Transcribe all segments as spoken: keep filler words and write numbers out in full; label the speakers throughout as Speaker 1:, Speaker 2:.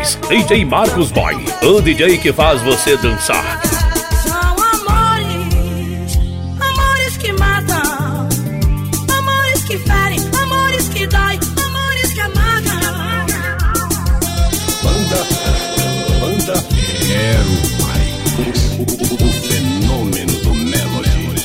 Speaker 1: Produções, D J Marcos Boy, o D J que faz você dançar.
Speaker 2: São amores, amores que matam, amores que ferem, amores que dói, amores que amargam.
Speaker 3: Banda, banda, quero mais. O fenômeno do Melody.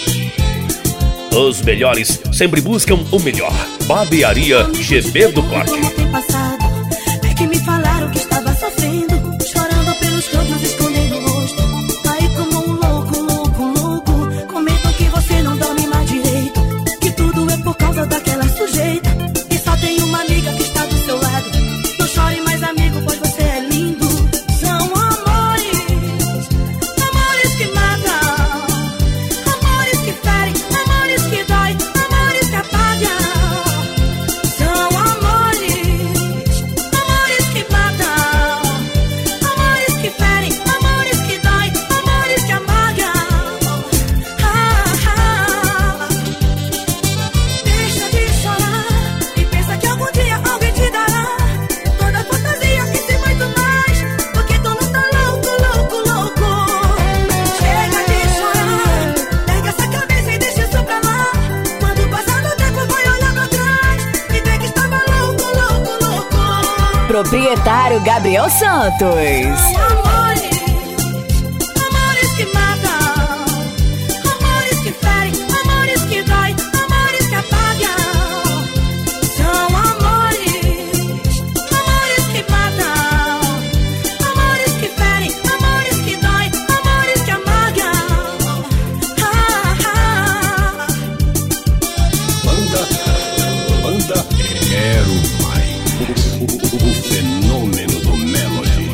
Speaker 1: Os melhores sempre buscam o melhor. Barbearia G B do Corte.
Speaker 2: Como tem passado, é que me falaram que estava sofrendo, chorando pelos cantos, escondendo o rosto. Aí como um louco, louco, louco, comentam que você não dorme mais direito, que tudo é por causa daquela sujeita, e só tem uma amiga que está do seu lado. Não chore mais, amigo, pois você é lindo. São amores, amores que matam, amores que ferem, amores que dói, amores que apagam. São amores, amores que matam, amores que ferem, amores que dói, amores que amargam. Ah, ah. Deixa de chorar e pensa que algum dia alguém te dará toda a fantasia que tem muito mais, porque tu não tá louco, louco, louco. Chega de chorar, pega essa cabeça e deixa isso pra lá. Quando passar do tempo vai olhar pra trás e ver que estava louco, louco, louco.
Speaker 4: Proprietário Gabriel Santos.
Speaker 2: Amores, amores que matam, amores que ferem, amores que dói, amores que apagam. São amores, amores que matam, amores que ferem, amores que dói, amores que amargam. Ah, ah.
Speaker 3: Banda, banda, quero mais. O fenômeno do Melody.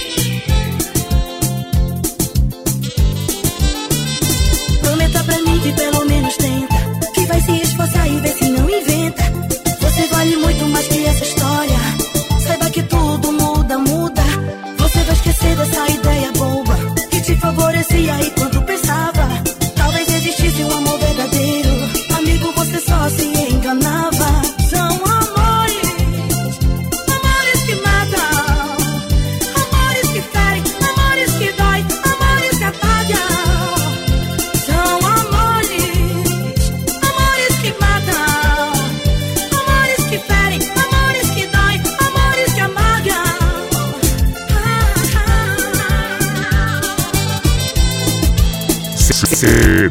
Speaker 2: Prometa pra mim que pelo menos tenta, que vai se esforçar e ver se não inventa. Você vale muito mais que essa história. Saiba que tudo muda, muda. Você vai esquecer dessa ideia boba que te favorecia e quando pensava talvez existisse um amor verdadeiro. Amigo, você só se enganava. São amores, amores que matam, amores que ferem, amores que dói, amores que apagam. São amores, amores que matam, amores que ferem, amores que dói, amores que amargam. Ah, ah.
Speaker 5: C